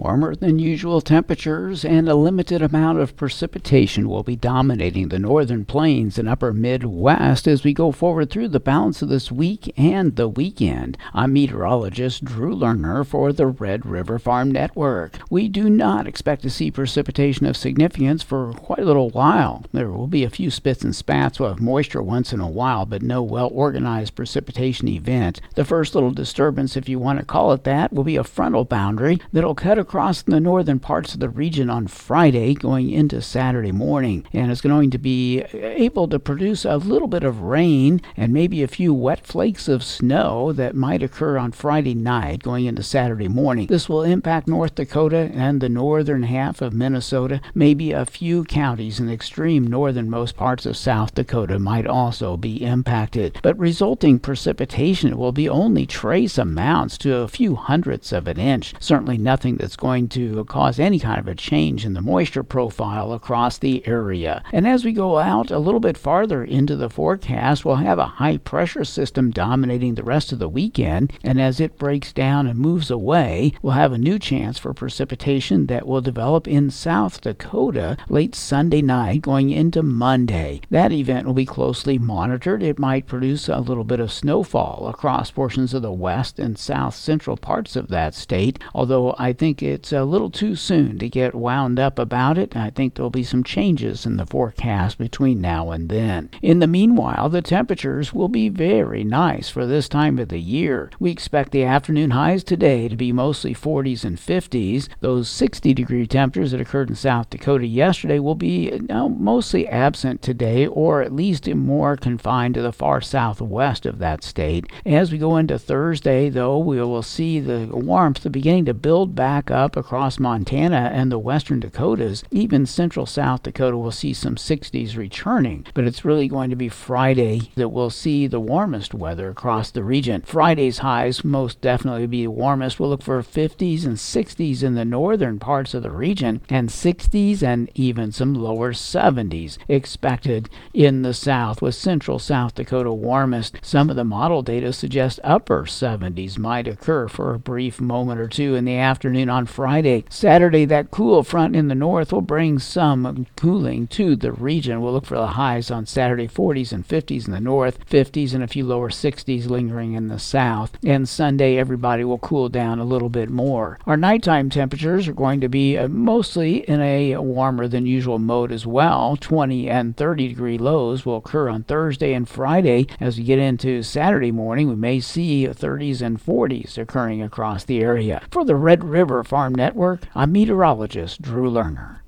Warmer than usual temperatures and a limited amount of precipitation will be dominating the northern plains and upper Midwest as we go forward through the balance of this week and the weekend. I'm meteorologist Drew Lerner for the Red River Farm Network. We do not expect to see precipitation of significance for quite a little while. There will be a few spits and spats of moisture once in a while, but no well-organized precipitation event. The first little disturbance, if you want to call it that, will be a frontal boundary that'll cut across the northern parts of the region on Friday going into Saturday morning, and it's going to be able to produce a little bit of rain and maybe a few wet flakes of snow that might occur on Friday night going into Saturday morning. This will impact North Dakota and the northern half of Minnesota. Maybe a few counties in the extreme northernmost parts of South Dakota might also be impacted, but resulting precipitation will be only trace amounts to a few hundredths of an inch. Certainly nothing that's going to cause any kind of a change in the moisture profile across the area. And as we go out a little bit farther into the forecast, we'll have a high pressure system dominating the rest of the weekend, and as it breaks down and moves away, we'll have a new chance for precipitation that will develop in South Dakota late Sunday night going into Monday. That event will be closely monitored. It might produce a little bit of snowfall across portions of the west and south central parts of that state, although I think it's a little too soon to get wound up about it. I think there'll be some changes in the forecast between now and then. In the meanwhile, the temperatures will be very nice for this time of the year. We expect the afternoon highs today to be mostly 40s and 50s. Those 60-degree temperatures that occurred in South Dakota yesterday will be mostly absent today, or at least more confined to the far southwest of that state. As we go into Thursday, though, we will see the warmth beginning to build back up across Montana and the western Dakotas. Even central South Dakota will see some 60s returning, but it's really going to be Friday that we'll see the warmest weather across the region. Friday's highs most definitely be the warmest. We'll look for 50s and 60s in the northern parts of the region, and 60s and even some lower 70s expected in the south, with central South Dakota warmest. Some of the model data suggest upper 70s might occur for a brief moment or two in the afternoon on Friday. Saturday, that cool front in the north will bring some cooling to the region. We'll look for the highs on Saturday, 40s and 50s in the north, 50s and a few lower 60s lingering in the south. And Sunday, everybody will cool down a little bit more. Our nighttime temperatures are going to be mostly in a warmer than usual mode as well. 20 and 30 degree lows will occur on Thursday and Friday. As we get into Saturday morning, we may see 30s and 40s occurring across the area. For the Red River Farm Network, I'm meteorologist Drew Lerner.